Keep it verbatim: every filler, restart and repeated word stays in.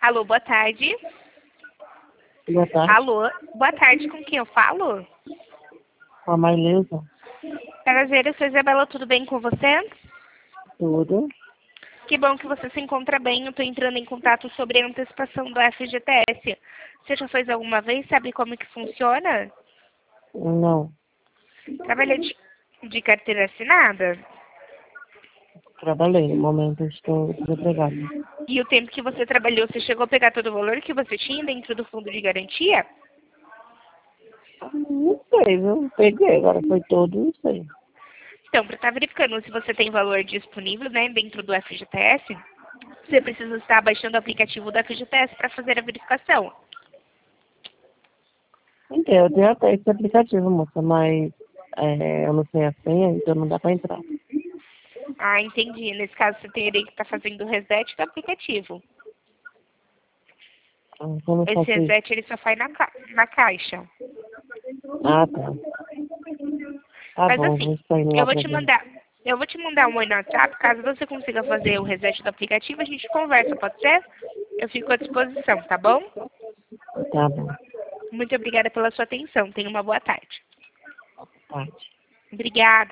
Alô, boa tarde. Boa tarde. Alô, boa tarde, com quem eu falo? Com a Maileusa. Prazer, eu sou Isabela, tudo bem com você? Tudo. Que bom que você se encontra bem, eu estou entrando em contato sobre a antecipação do F G T S. Você já fez alguma vez, sabe como que funciona? Não. Trabalha de, de carteira assinada? Trabalhei. No momento estou desempregada. E o tempo que você trabalhou, você chegou a pegar todo o valor que você tinha dentro do fundo de garantia? Não sei, viu? Peguei. Agora foi todo, não sei. Então, para estar verificando se você tem valor disponível, né, dentro do F G T S, você precisa estar baixando o aplicativo do F G T S para fazer a verificação. Então, eu tenho até esse aplicativo, moça, mas é, eu não sei a senha, então não dá pra entrar. Ah, entendi. Nesse caso, você teria que estar fazendo o reset do aplicativo. Ah, como eu Esse faço isso? reset, ele só faz na, ca na caixa. Ah, tá. Tá Mas bom, assim, vou sair eu lá vou pra te ver. mandar, eu vou te mandar um oi no WhatsApp, caso você consiga fazer o reset do aplicativo, a gente conversa, pode ser? Eu fico à disposição, tá bom? Tá bom. Muito obrigada pela sua atenção. Tenha uma boa tarde. Tá. Obrigada.